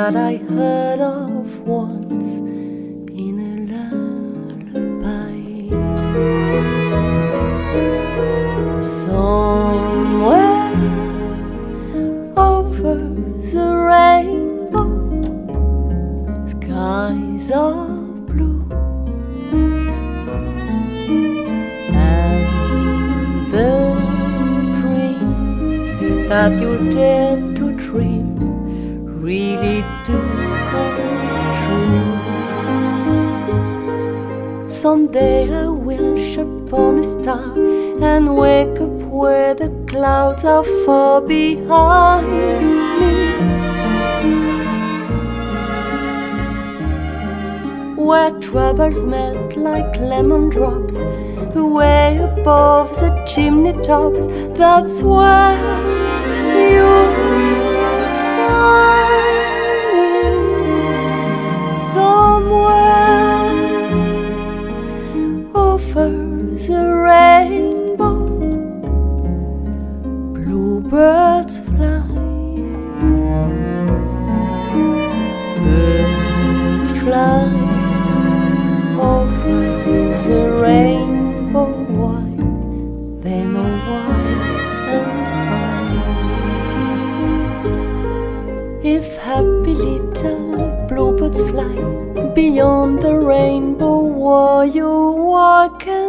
that I heard of once in a lullaby. Somewhere over the rainbow, skies are blue, and the dreams that you dared to dream really do come true. Someday I will wish upon a star and wake up where the clouds are far behind me, where troubles melt like lemon drops way above the chimney tops. That's where you'll find me, somewhere over the rainbow. Bluebirds fly, birds fly over the rainbow. Why? They know why can't I? If happy little bluebirds fly beyond the rainbow, why you walk